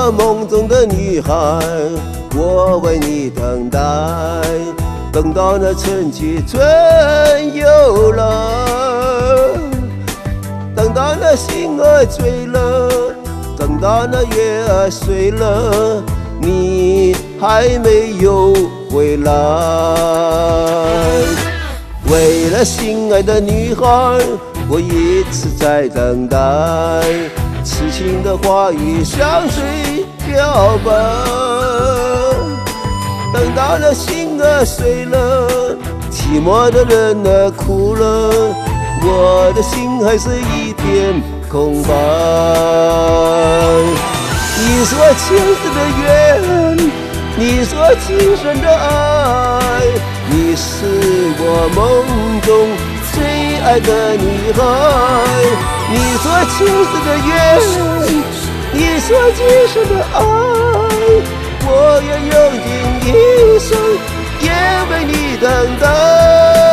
我梦中的女孩，我为你等待，等到那春去春又来，等到那星儿坠了，等到那月儿睡了，你还没有回来。为了心爱的女孩，我一直在等待，痴情的话语像水漂白，等到那心儿碎了，寂寞的人儿哭了，我的心还是一片空白。你说前世的缘，你说今生的爱，你是我梦中最爱的女孩。你说前世的缘，你说今生的爱，我愿用尽一生也为你等待。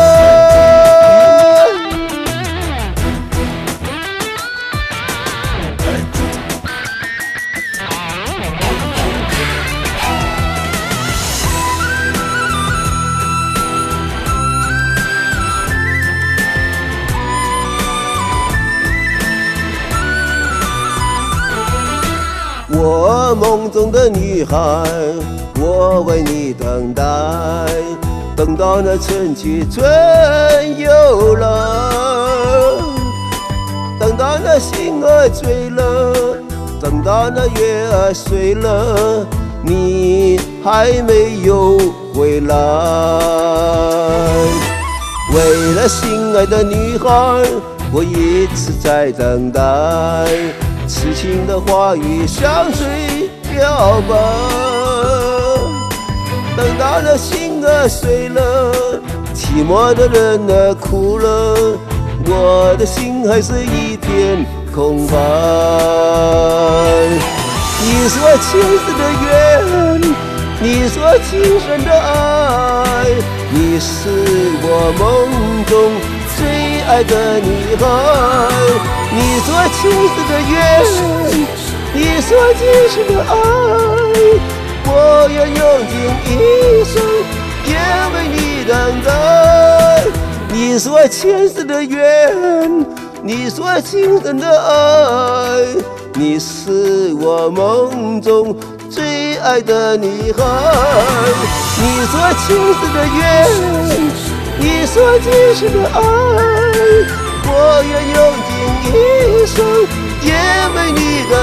我梦中的女孩，我为你等待，等到那春去春又来，等到那星儿坠了，等到那月儿睡了，你还没有回来。为了心爱的女孩，我一直在等待，痴情的话语像水漂白，等到那心儿碎了，寂寞的人儿哭了，我的心还是一片空白。你说前世的缘，你说今生的爱，你是我梦中最爱的女孩。你说前世的缘，你说今生的爱，我愿用尽一生也为你等待。你说前世的缘，你说今生的爱，你是我梦中最爱的女孩。你说前世的缘，你说今生的爱，我愿用尽一生也为你等